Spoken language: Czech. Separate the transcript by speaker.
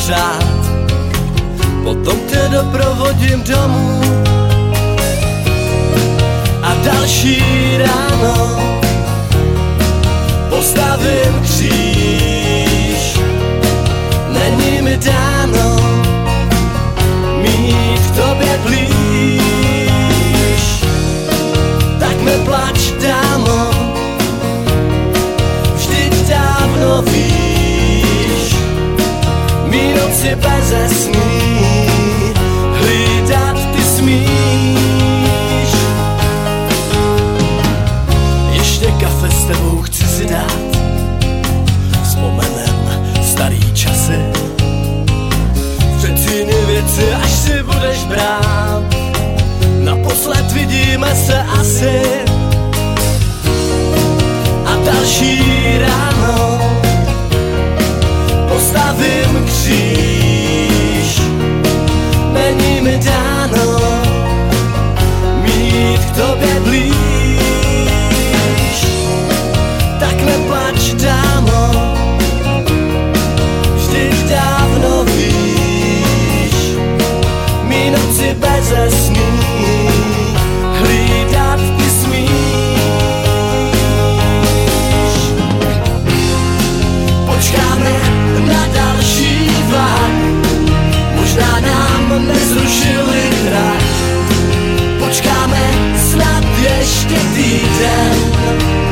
Speaker 1: přát, potom tě doprovodím domů a další ráno postavím kříž. Není mi dáno mít k tobě blíž, tak neplač, dámo, vždyť dávno víš, mý noci beze sní hlídat ty smíš. Ještě kafe s tebou chci si dát, vzpomenem starý časy, přecíni věci, až si budeš brát, naposled vidíme se asi. A další ráno postavím kříž. Není mi dáno mít k tobě blíž, tak neplač, dámo, vždyť dávno víš, mý noci beze sní hlídat ty smíš. Počkáme na další vlak, možná nám nezrušili hrad. Počkáme snad ještě týden,